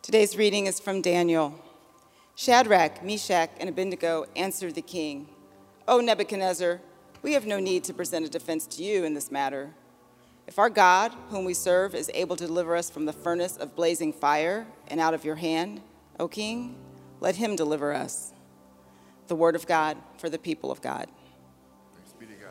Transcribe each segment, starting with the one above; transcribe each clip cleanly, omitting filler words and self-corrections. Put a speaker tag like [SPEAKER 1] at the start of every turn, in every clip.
[SPEAKER 1] Today's reading is from Daniel. Shadrach, Meshach, and Abednego answered the king, "O Nebuchadnezzar, we have no need to present a defense to you in this matter. If our God, whom we serve, is able to deliver us from the furnace of blazing fire and out of your hand, O king, let him deliver us." The word of God for the people of God.
[SPEAKER 2] Thanks be to God.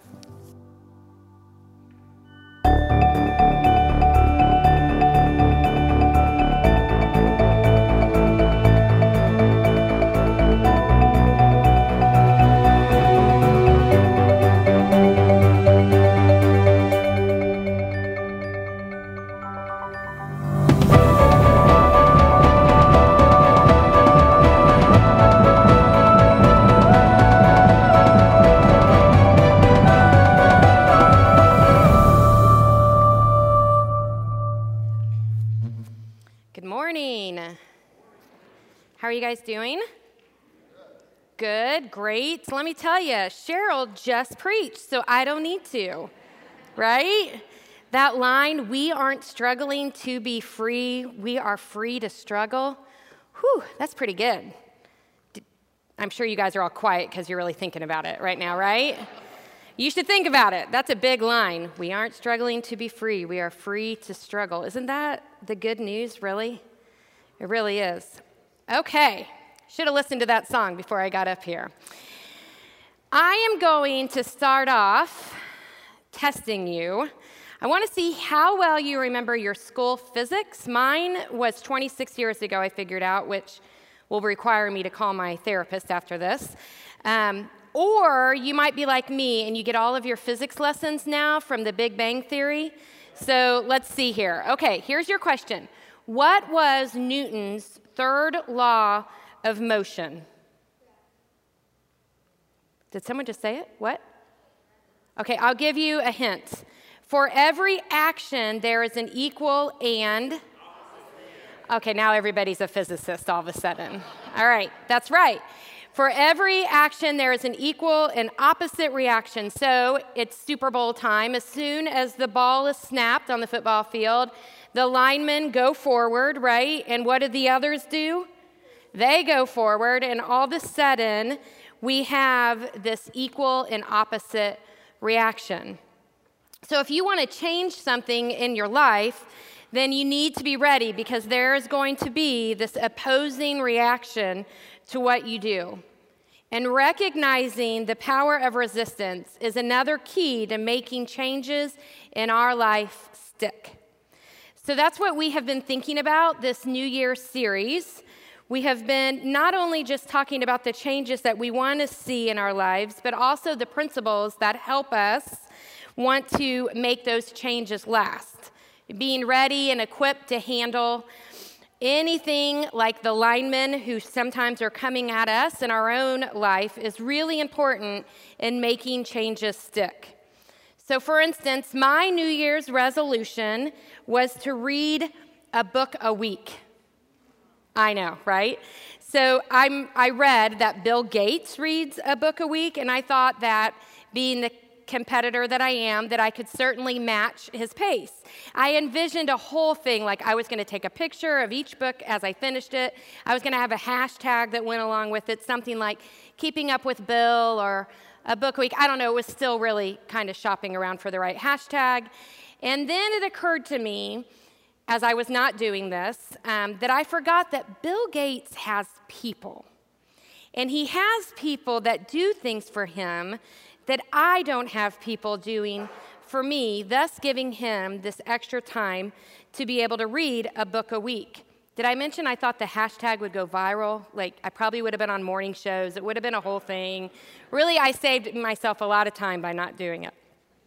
[SPEAKER 3] How are you guys doing? Good, great. So let me tell you, Cheryl just preached, so I don't need to, right? That line, we aren't struggling to be free, we are free to struggle. Whew, that's pretty good. I'm sure you guys are all quiet because you're really thinking about it right now, right? You should think about it. That's a big line. We aren't struggling to be free, we are free to struggle. Isn't that the good news, really? It really is. Okay, should have listened to that song before I got up here. I am going to start off testing you. I want to see how well you remember your school physics. Mine was 26 years ago, I figured out, which will require me to call my therapist after this. Or you might be like me and you get all of your physics lessons now from the Big Bang Theory. So let's see here. Okay, here's your question. What was Newton's third law of motion? Did someone just say it? What? Okay, I'll give you a hint. For every action, there is an equal and... Okay, now everybody's a physicist all of a sudden. All right, that's right. For every action, there is an equal and opposite reaction. So it's Super Bowl time. As soon as the ball is snapped on the football field, the linemen go forward, right? And what do the others do? They go forward, and all of a sudden, we have this equal and opposite reaction. So if you want to change something in your life, then you need to be ready because there is going to be this opposing reaction to what you do. And recognizing the power of resistance is another key to making changes in our life stick. So that's what we have been thinking about this New Year's series. We have been not only just talking about the changes that we want to see in our lives, but also the principles that help us want to make those changes last. Being ready and equipped to handle anything like the linemen who sometimes are coming at us in our own life is really important in making changes stick. So for instance, my New Year's resolution was to read a book a week. I know, right? So I read that Bill Gates reads a book a week, and I thought that being the competitor that I am, that I could certainly match his pace. I envisioned a whole thing, like I was going to take a picture of each book as I finished it. I was going to have a hashtag that went along with it, something like Keeping Up with Bill or a book a week. I don't know, it was still really kind of shopping around for the right hashtag. And then it occurred to me, as I was not doing this, that I forgot that Bill Gates has people. And he has people that do things for him that I don't have people doing for me, thus giving him this extra time to be able to read a book a week. Did I mention I thought the hashtag would go viral? Like, I probably would have been on morning shows. It would have been a whole thing. Really, I saved myself a lot of time by not doing it.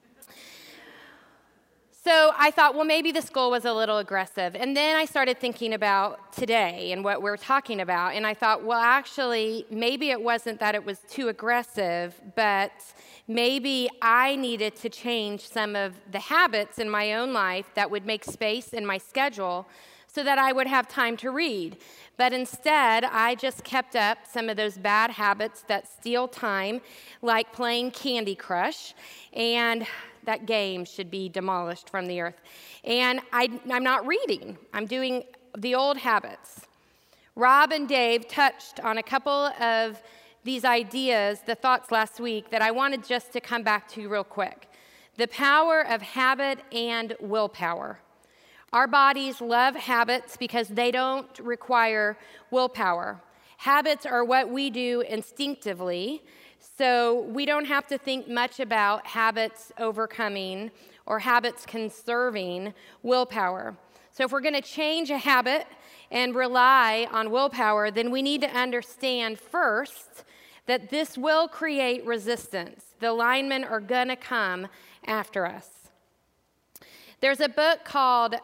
[SPEAKER 3] So I thought, well, maybe this goal was a little aggressive. And then I started thinking about today and what we're talking about. And I thought, well, actually, maybe it wasn't that it was too aggressive, but maybe I needed to change some of the habits in my own life that would make space in my schedule so that I would have time to read. But instead, I just kept up some of those bad habits that steal time, like playing Candy Crush, and that game should be demolished from the earth. And I'm not reading. I'm doing the old habits. Rob and Dave touched on a couple of these ideas, the thoughts last week, that I wanted just to come back to real quick. The power of habit and willpower. Our bodies love habits because they don't require willpower. Habits are what we do instinctively, so we don't have to think much about habits overcoming or habits conserving willpower. So if we're going to change a habit and rely on willpower, then we need to understand first that this will create resistance. The linemen are going to come after us. There's a book called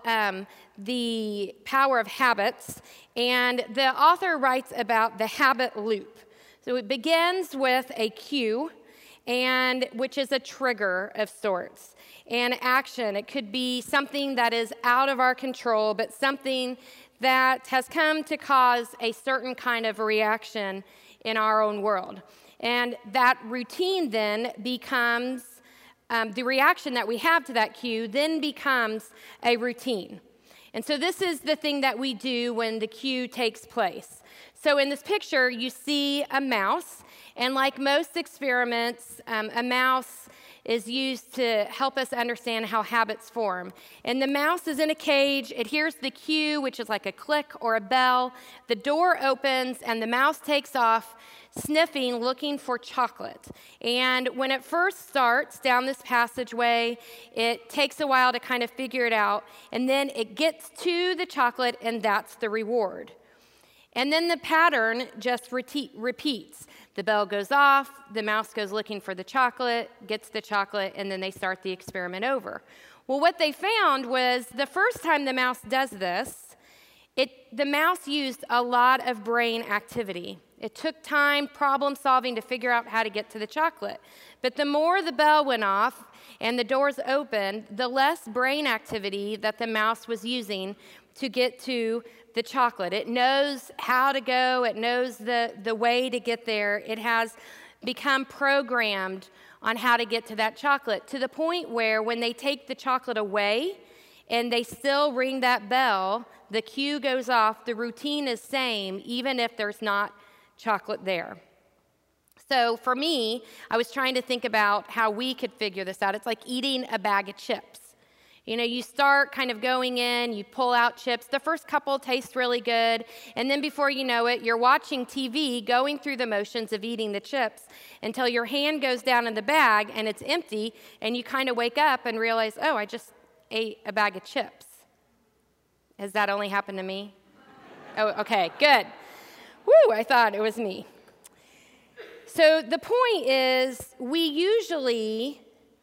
[SPEAKER 3] The Power of Habits, and the author writes about the habit loop. So it begins with a cue, which is a trigger of sorts. And action, it could be something that is out of our control, but something that has come to cause a certain kind of reaction in our own world. And that routine then becomes, the reaction that we have to that cue then becomes a routine. And so this is the thing that we do when the cue takes place. So in this picture, you see a mouse, and like most experiments, a mouse is used to help us understand how habits form. And the mouse is in a cage. It hears the cue, which is like a click or a bell. The door opens, and the mouse takes off, sniffing, looking for chocolate. And when it first starts down this passageway, it takes a while to kind of figure it out. And then it gets to the chocolate, and that's the reward. And then the pattern just repeats. The bell goes off, the mouse goes looking for the chocolate, gets the chocolate, and then they start the experiment over. Well, what they found was the first time the mouse does this, the mouse used a lot of brain activity. It took time, problem solving to figure out how to get to the chocolate. But the more the bell went off and the doors opened, the less brain activity that the mouse was using to get to the chocolate. It knows how to go. It knows the way to get there. It has become programmed on how to get to that chocolate, to the point where when they take the chocolate away and they still ring that bell, the cue goes off, the routine is same, even if there's not chocolate there. So for me, I was trying to think about how we could figure this out. It's like eating a bag of chips. You know, you start kind of going in, you pull out chips. The first couple taste really good, and then before you know it, you're watching TV, going through the motions of eating the chips until your hand goes down in the bag and it's empty, and you kind of wake up and realize, oh, I just ate a bag of chips. Has that only happened to me? Oh, okay, good. Woo, I thought it was me. So the point is, we usually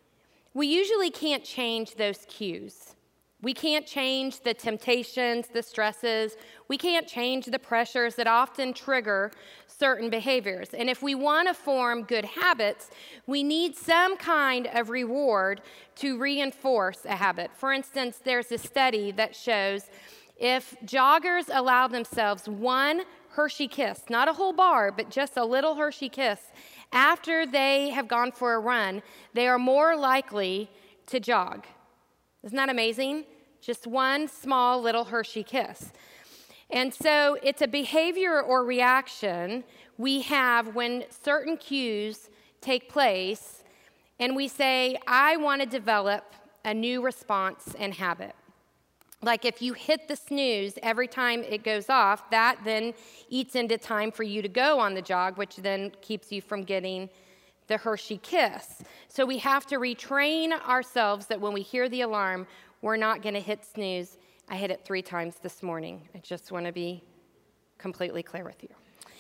[SPEAKER 3] can't change those cues. We can't change the temptations, the stresses. We can't change the pressures that often trigger certain behaviors. And if we want to form good habits, we need some kind of reward to reinforce a habit. For instance, there's a study that shows if joggers allow themselves one Hershey Kiss, not a whole bar, but just a little Hershey Kiss, after they have gone for a run, they are more likely to jog. Isn't that amazing? Just one small little Hershey Kiss. And so it's a behavior or reaction we have when certain cues take place, and we say, I want to develop a new response and habit. Like if you hit the snooze every time it goes off, that then eats into time for you to go on the jog, which then keeps you from getting the Hershey Kiss. So we have to retrain ourselves that when we hear the alarm, we're not going to hit snooze. I hit it 3 times this morning. I just want to be completely clear with you.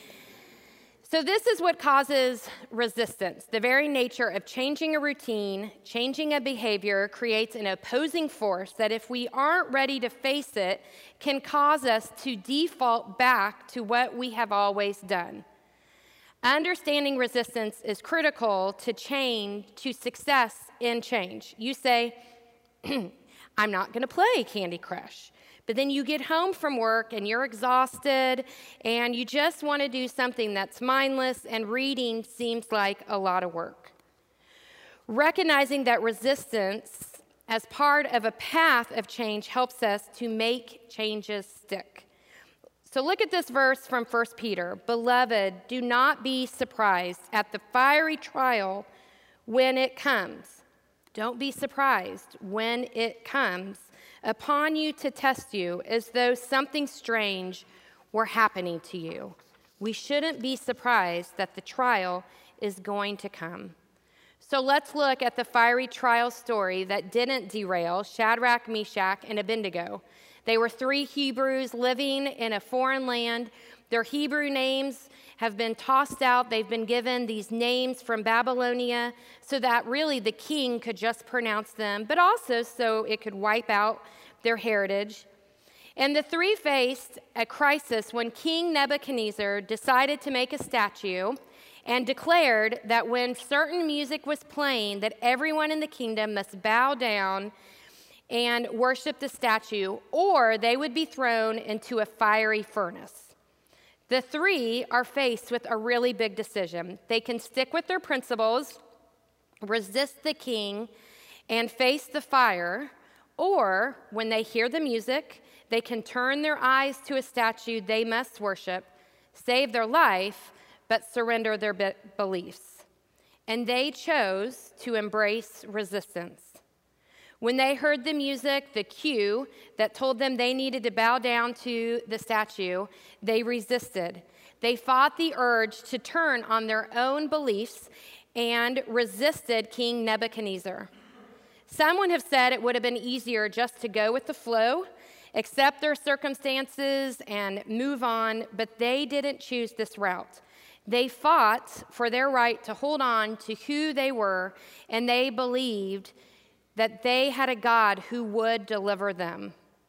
[SPEAKER 3] So this is what causes resistance. The very nature of changing a routine, changing a behavior creates an opposing force that if we aren't ready to face it, can cause us to default back to what we have always done. Understanding resistance is critical to change, to success in change. You say, I'm not going to play Candy Crush. But then you get home from work and you're exhausted and you just want to do something that's mindless, and reading seems like a lot of work. Recognizing that resistance as part of a path of change helps us to make changes stick. So look at this verse from 1 Peter. Beloved, do not be surprised at the fiery trial when it comes. Don't be surprised when it comes upon you to test you as though something strange were happening to you. We shouldn't be surprised that the trial is going to come. So let's look at the fiery trial story that didn't derail Shadrach, Meshach, and Abednego. They were 3 Hebrews living in a foreign land. Their Hebrew names have been tossed out. They've been given these names from Babylonia so that really the king could just pronounce them, but also so it could wipe out their heritage. And the 3 faced a crisis when King Nebuchadnezzar decided to make a statue and declared that when certain music was playing, that everyone in the kingdom must bow down and worship the statue, or they would be thrown into a fiery furnace. The 3 are faced with a really big decision. They can stick with their principles, resist the king, and face the fire, or when they hear the music, they can turn their eyes to a statue they must worship, save their life, but surrender their beliefs. And they chose to embrace resistance. When they heard the music, the cue that told them they needed to bow down to the statue, they resisted. They fought the urge to turn on their own beliefs and resisted King Nebuchadnezzar. Someone have said it would have been easier just to go with the flow, accept their circumstances, and move on, but they didn't choose this route. They fought for their right to hold on to who they were, and they believed that they had a God who would deliver them.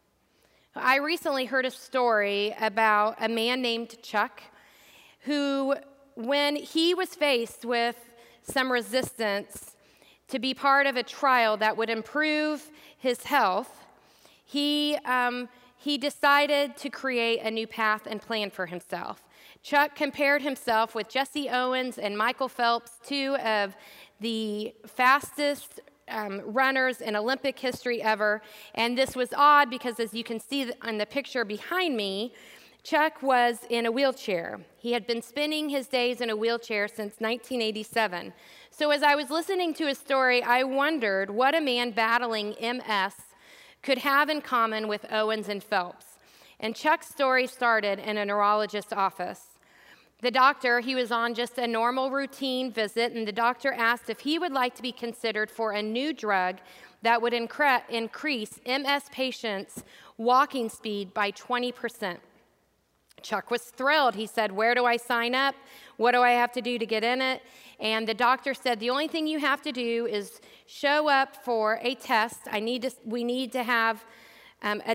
[SPEAKER 3] I recently heard a story about a man named Chuck who, when he was faced with some resistance to be part of a trial that would improve his health, he decided to create a new path and plan for himself. Chuck compared himself with Jesse Owens and Michael Phelps, 2 of the fastest runners in Olympic history ever. And this was odd because, as you can see on the picture behind me, Chuck was in a wheelchair. He had been spending his days in a wheelchair since 1987. So as I was listening to his story, I wondered what a man battling MS could have in common with Owens and Phelps. And Chuck's story started in a neurologist's office. The doctor, he was on just a normal routine visit, and the doctor asked if he would like to be considered for a new drug that would increase MS patients' walking speed by 20%. Chuck was thrilled. He said, "Where do I sign up? What do I have to do to get in it?" And the doctor said, "The only thing you have to do is show up for a test. We need to have a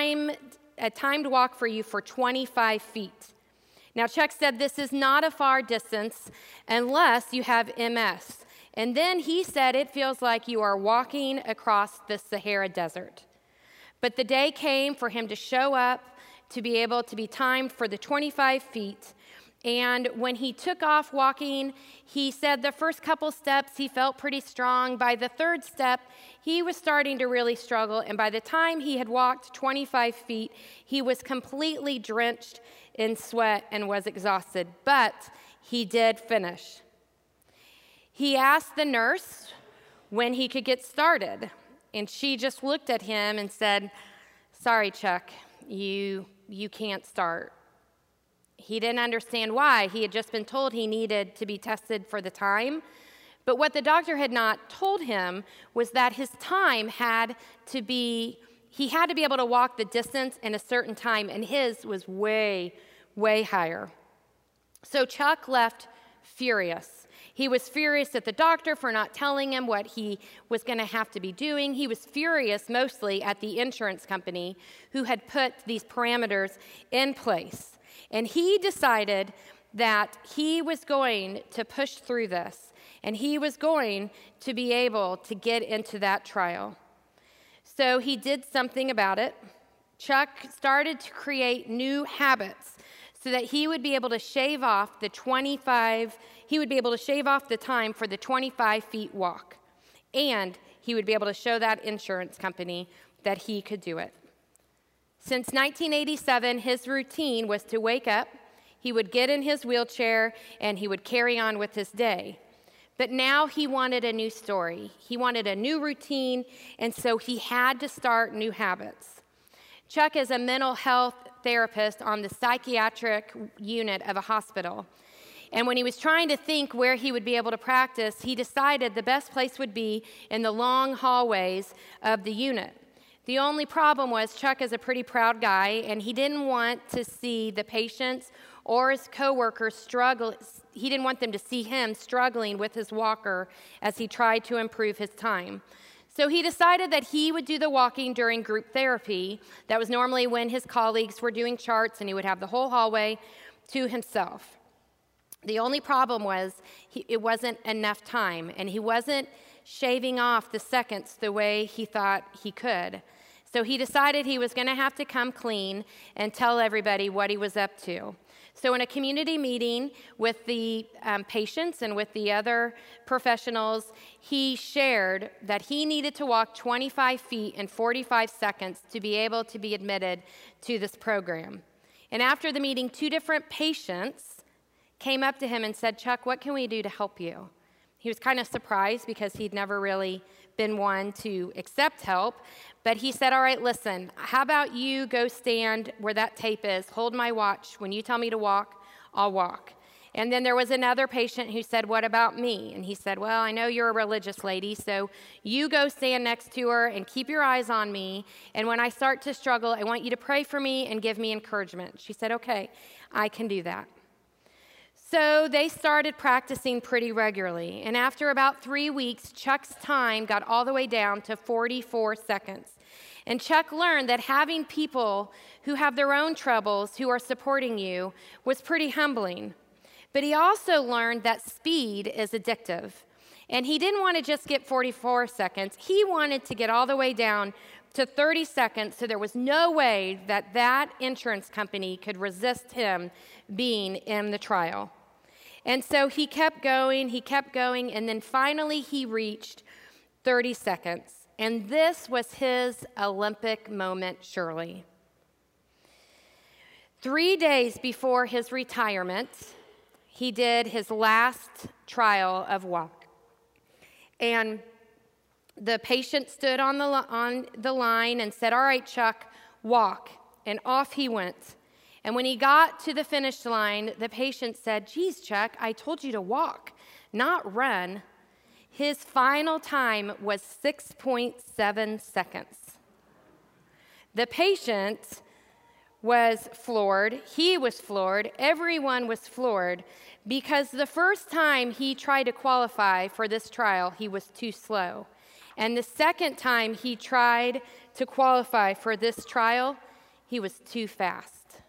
[SPEAKER 3] timed walk for you for 25 feet. Now, Chuck said this is not a far distance unless you have MS. And then he said it feels like you are walking across the Sahara Desert. But the day came for him to show up, to be able to be timed for the 25 feet. And when he took off walking, he said the first couple steps he felt pretty strong. By the 3rd step, he was starting to really struggle. And by the time he had walked 25 feet, he was completely drenched in sweat and was exhausted. But he did finish. He asked the nurse when he could get started. And she just looked at him and said, "Sorry, Chuck, you can't start." He didn't understand why. He had just been told he needed to be tested for the time. But what the doctor had not told him was that his time he had to be able to walk the distance in a certain time, and his was way, way higher. So Chuck left furious. He was furious at the doctor for not telling him what he was going to have to be doing. He was furious mostly at the insurance company who had put these parameters in place. And he decided that he was going to push through this, and he was going to be able to get into that trial. So he did something about it. Chuck started to create new habits so that he would be able to shave off the time for the 25 feet walk. And he would be able to show that insurance company that he could do it. Since 1987, his routine was to wake up, he would get in his wheelchair, and he would carry on with his day. But now he wanted a new story. He wanted a new routine, and so he had to start new habits. Chuck is a mental health therapist on the psychiatric unit of a hospital. And when he was trying to think where he would be able to practice, he decided the best place would be in the long hallways of the unit. The only problem was Chuck is a pretty proud guy, and he didn't want to see the patients or his coworkers struggle. He didn't want them to see him struggling with his walker as he tried to improve his time. So he decided that he would do the walking during group therapy. That was normally when his colleagues were doing charts, and he would have the whole hallway to himself. The only problem was it wasn't enough time, and he wasn't shaving off the seconds the way he thought he could. So he decided he was going to have to come clean and tell everybody what he was up to. So in a community meeting with the patients and with the other professionals, he shared that he needed to walk 25 feet in 45 seconds to be able to be admitted to this program. And after the meeting, 2 different patients came up to him and said, "Chuck, what can we do to help you?" He was kind of surprised because he'd never really been one to accept help. But he said, "All right, listen, how about you go stand where that tape is, hold my watch. When you tell me to walk, I'll walk." And then there was another patient who said, "What about me?" And he said, "Well, I know you're a religious lady, so you go stand next to her and keep your eyes on me. And when I start to struggle, I want you to pray for me and give me encouragement." She said, "Okay, I can do that." So they started practicing pretty regularly, and after about 3 weeks, Chuck's time got all the way down to 44 seconds. And Chuck learned that having people who have their own troubles who are supporting you was pretty humbling. But he also learned that speed is addictive. And he didn't want to just get 44 seconds. He wanted to get all the way down to 30 seconds, so there was no way that that insurance company could resist him being in the trial. And so he kept going, and then finally he reached 30 seconds. And this was his Olympic moment, surely. 3 days before his retirement, he did his last trial of walk. And the patient stood on the line and said, "All right, Chuck, walk." And off he went. And when he got to the finish line, the patient said, "Geez, Chuck, I told you to walk, not run." His final time was 6.7 seconds. The patient was floored. He was floored. Everyone was floored because the first time he tried to qualify for this trial, he was too slow. And the second time he tried to qualify for this trial, he was too fast.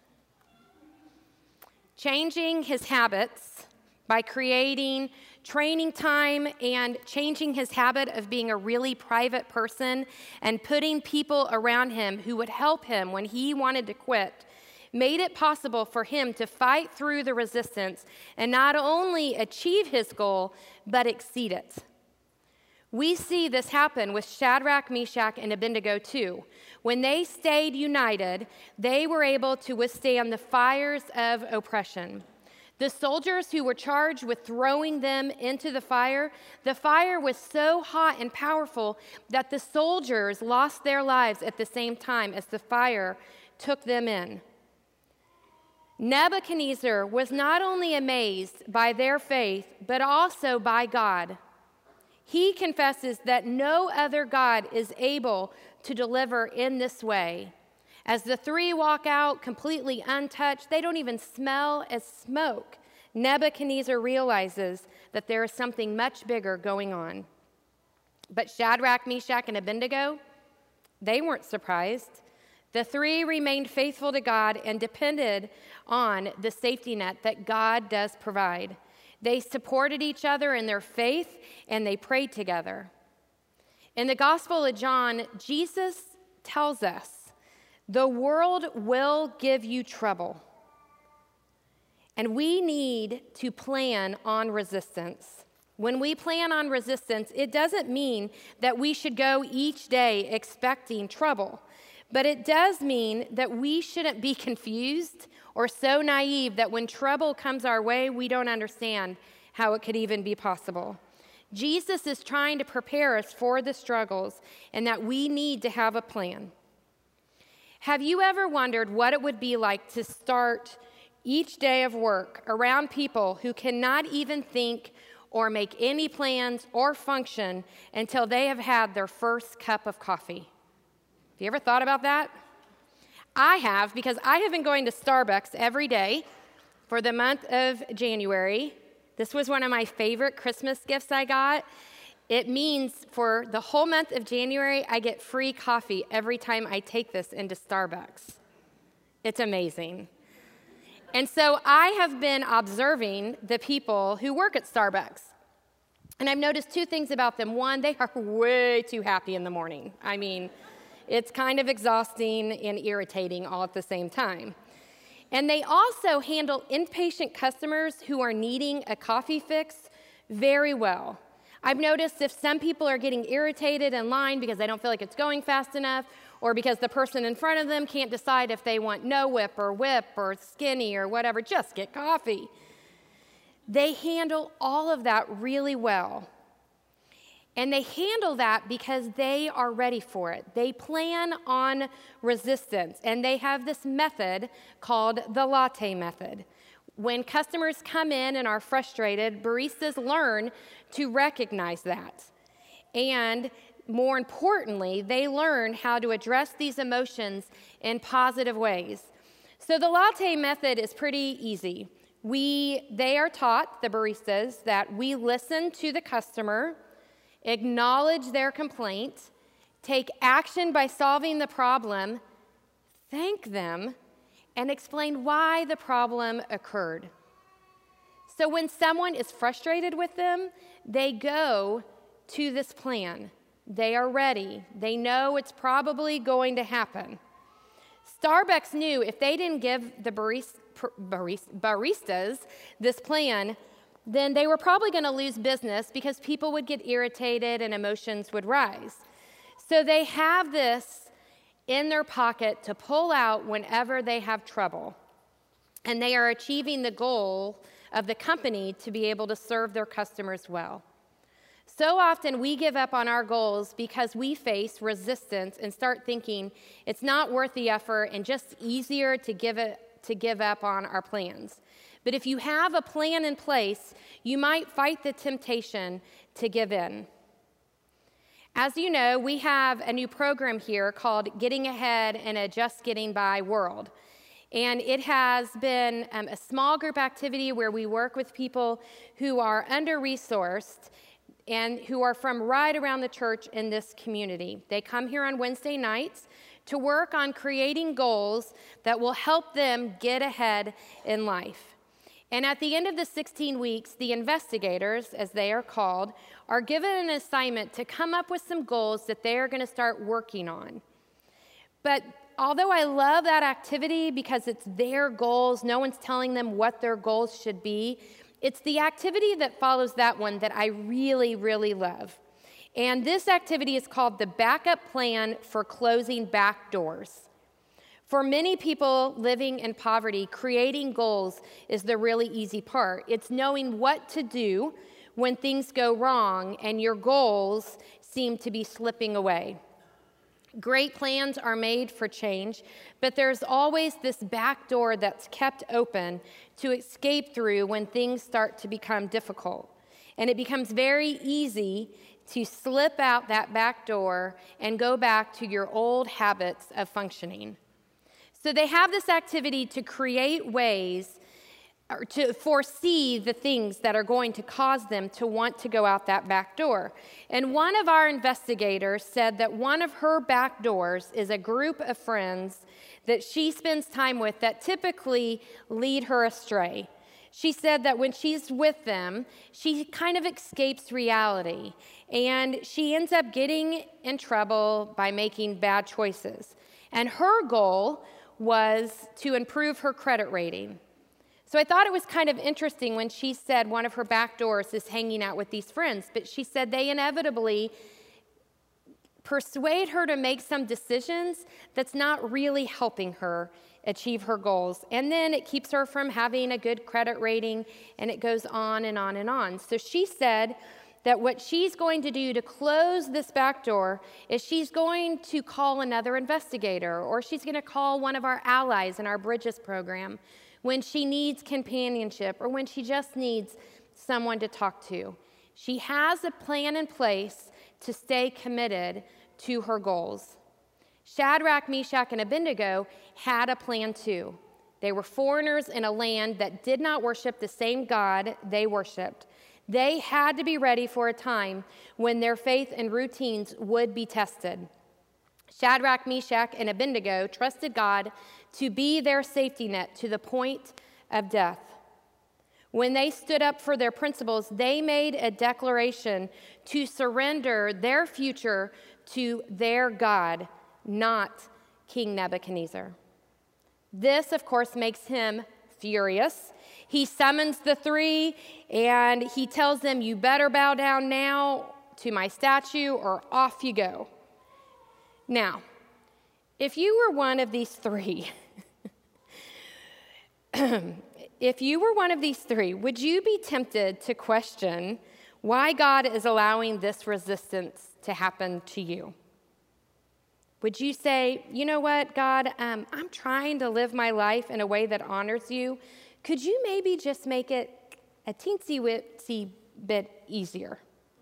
[SPEAKER 3] Changing his habits by creating training time and changing his habit of being a really private person and putting people around him who would help him when he wanted to quit made it possible for him to fight through the resistance and not only achieve his goal, but exceed it. We see this happen with Shadrach, Meshach, and Abednego too. When they stayed united, they were able to withstand the fires of oppression. The soldiers who were charged with throwing them into the fire was so hot and powerful that the soldiers lost their lives at the same time as the fire took them in. Nebuchadnezzar was not only amazed by their faith, but also by God. He confesses that no other God is able to deliver in this way. As the 3 walk out completely untouched, they don't even smell as smoke. Nebuchadnezzar realizes that there is something much bigger going on. But Shadrach, Meshach, and Abednego, they weren't surprised. The 3 remained faithful to God and depended on the safety net that God does provide. They supported each other in their faith, and they prayed together. In the Gospel of John, Jesus tells us, "The world will give you trouble." And we need to plan on resistance. When we plan on resistance, it doesn't mean that we should go each day expecting trouble, but it does mean that we shouldn't be confused or so naive that when trouble comes our way, we don't understand how it could even be possible. Jesus is trying to prepare us for the struggles and that we need to have a plan. Have you ever wondered what it would be like to start each day of work around people who cannot even think or make any plans or function until they have had their first cup of coffee? Have you ever thought about that? I have, because I have been going to Starbucks every day for the month of January. This was one of my favorite Christmas gifts I got. It means for the whole month of January, I get free coffee every time I take this into Starbucks. It's amazing. And so I have been observing the people who work at Starbucks. And I've noticed two things about them. One, they are way too happy in the morning. I mean, it's kind of exhausting and irritating all at the same time. And they also handle impatient customers who are needing a coffee fix very well. I've noticed if some people are getting irritated in line because they don't feel like it's going fast enough, or because the person in front of them can't decide if they want no whip or skinny or whatever, just get coffee. They handle all of that really well. And they handle that because they are ready for it. They plan on resistance, and they have this method called the latte method. When customers come in and are frustrated, baristas learn to recognize that. And more importantly, they learn how to address these emotions in positive ways. So the latte method is pretty easy. They are taught, the baristas, that we listen to the customer, acknowledge their complaint, take action by solving the problem, thank them, and explain why the problem occurred. So when someone is frustrated with them, they go to this plan. They are ready. They know it's probably going to happen. Starbucks knew if they didn't give the baristas this plan, then they were probably going to lose business because people would get irritated and emotions would rise. So they have this in their pocket to pull out whenever they have trouble. And they are achieving the goal of the company to be able to serve their customers well. So often we give up on our goals because we face resistance and start thinking it's not worth the effort and just easier to give up on our plans. But if you have a plan in place, you might fight the temptation to give in. As you know, we have a new program here called Getting Ahead in a Just Getting By World. And it has been a small group activity where we work with people who are under-resourced and who are from right around the church in this community. They come here on Wednesday nights to work on creating goals that will help them get ahead in life. And at the end of the 16 weeks, the investigators, as they are called, are given an assignment to come up with some goals that they are going to start working on. But although I love that activity because it's their goals, no one's telling them what their goals should be, it's the activity that follows that one that I really, really love. And this activity is called the Backup Plan for Closing Back Doors. For many people living in poverty, creating goals is the really easy part. It's knowing what to do when things go wrong and your goals seem to be slipping away. Great plans are made for change, but there's always this back door that's kept open to escape through when things start to become difficult. And it becomes very easy to slip out that back door and go back to your old habits of functioning. So they have this activity to create ways or to foresee the things that are going to cause them to want to go out that back door. And one of our investigators said that one of her back doors is a group of friends that she spends time with that typically lead her astray. She said that when she's with them, she kind of escapes reality, and she ends up getting in trouble by making bad choices. And her goal was to improve her credit rating. So I thought it was kind of interesting when she said one of her back doors is hanging out with these friends, but she said they inevitably persuade her to make some decisions that's not really helping her achieve her goals. And then it keeps her from having a good credit rating, and it goes on and on and on. So she said that what she's going to do to close this back door is she's going to call another investigator, or she's going to call one of our allies in our Bridges program when she needs companionship or when she just needs someone to talk to. She has a plan in place to stay committed to her goals. Shadrach, Meshach, and Abednego had a plan too. They were foreigners in a land that did not worship the same God they worshiped. They had to be ready for a time when their faith and routines would be tested. Shadrach, Meshach, and Abednego trusted God to be their safety net to the point of death. When they stood up for their principles, they made a declaration to surrender their future to their God, not King Nebuchadnezzar. This, of course, makes him furious. He summons the three and he tells them, "You better bow down now to my statue or off you go." Now, if you were one of these three, would you be tempted to question why God is allowing this resistance to happen to you? Would you say, "You know what, God, I'm trying to live my life in a way that honors you. Could you maybe just make it a teensy-weensy bit easier?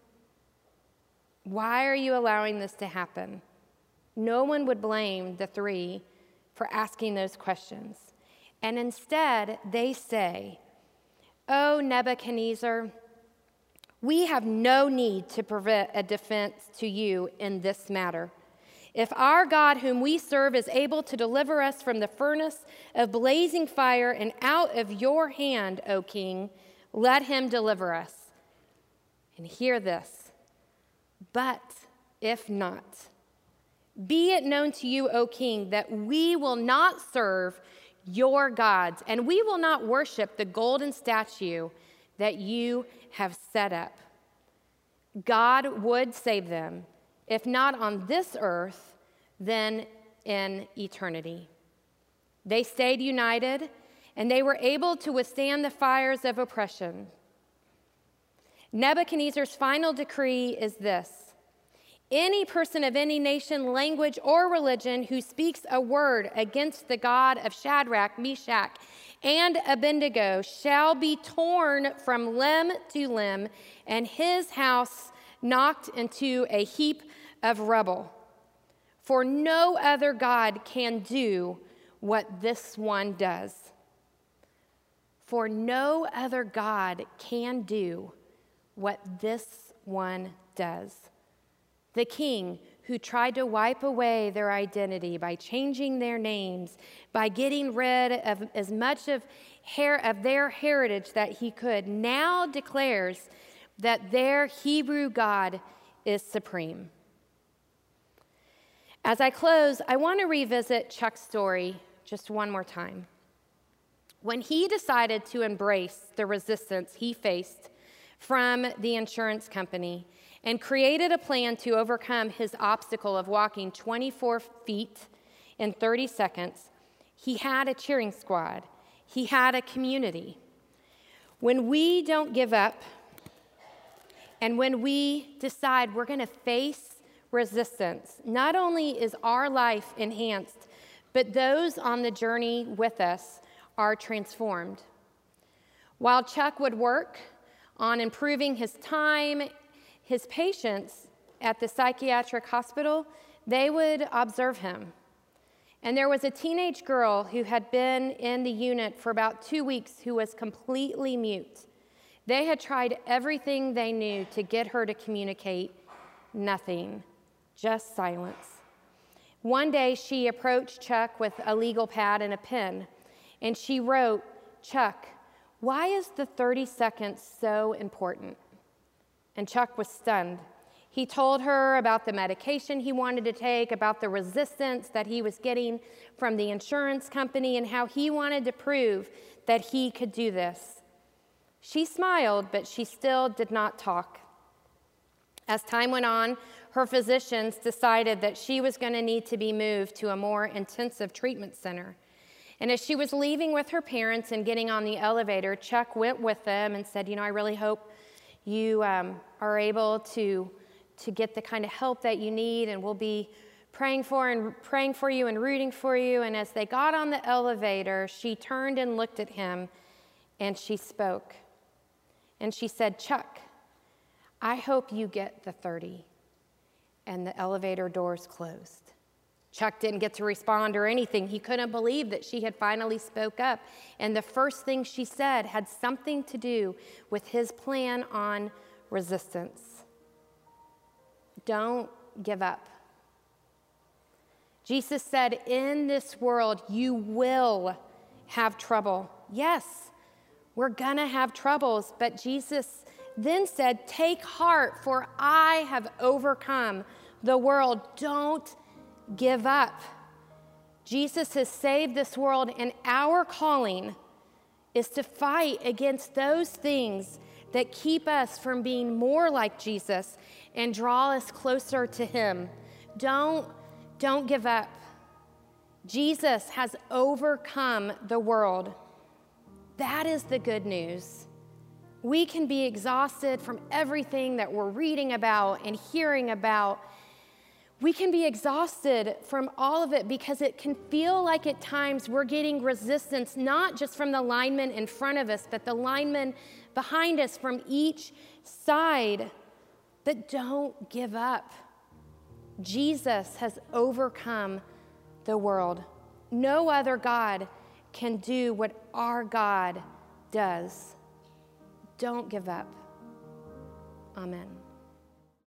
[SPEAKER 3] Why are you allowing this to happen?" No one would blame the three for asking those questions. And instead, they say, "Oh, Nebuchadnezzar, we have no need to prevent a defense to you in this matter. If our God, whom we serve, is able to deliver us from the furnace of blazing fire and out of your hand, O king, let him deliver us." And hear this, "But if not, be it known to you, O king, that we will not serve your gods, and we will not worship the golden statue that you have set up." God would save them, if not on this earth, then in eternity. They stayed united, and they were able to withstand the fires of oppression. Nebuchadnezzar's final decree is this: any person of any nation, language, or religion who speaks a word against the God of Shadrach, Meshach, and Abednego shall be torn from limb to limb, and his house knocked into a heap of rubble. For no other God can do what this one does. For no other God can do what this one does. The king who tried to wipe away their identity by changing their names, by getting rid of as much of their heritage that he could, now declares that their Hebrew God is supreme. As I close, I want to revisit Chuck's story just one more time. When he decided to embrace the resistance he faced from the insurance company and created a plan to overcome his obstacle of walking 24 feet in 30 seconds, he had a cheering squad. He had a community. When we don't give up and when we decide we're going to face resistance, not only is our life enhanced, but those on the journey with us are transformed. While Chuck would work on improving his time, his patients at the psychiatric hospital, they would observe him. And there was a teenage girl who had been in the unit for about 2 weeks who was completely mute. They had tried everything they knew to get her to communicate. Nothing, just silence. One day she approached Chuck with a legal pad and a pen, and she wrote, "Chuck, why is the 30 seconds so important?" And Chuck was stunned. He told her about the medication he wanted to take, about the resistance that he was getting from the insurance company, and how he wanted to prove that he could do this. She smiled, but she still did not talk. As time went on, her physicians decided that she was going to need to be moved to a more intensive treatment center. And as she was leaving with her parents and getting on the elevator, Chuck went with them and said, I really hope you are able to get the kind of help that you need, and we'll be praying for you and rooting for you. And as they got on the elevator, she turned and looked at him, and she spoke. And she said, Chuck, I hope you get the 30. And the elevator doors closed. Chuck didn't get to respond or anything. He couldn't believe that she had finally spoke up. And the first thing she said had something to do with his plan on resistance. Don't give up. Jesus said, in this world, you will have trouble. Yes, we're going to have troubles, but Jesus then said, take heart, for I have overcome the world. Don't give up. Jesus has saved this world, and our calling is to fight against those things that keep us from being more like Jesus and draw us closer to him. Don't give up. Jesus has overcome the world. That is the good news. We can be exhausted from everything that we're reading about and hearing about. We can be exhausted from all of it because it can feel like at times we're getting resistance, not just from the linemen in front of us, but the linemen behind us from each side. But don't give up. Jesus has overcome the world. No other God can do what our God does. Don't give up. Amen.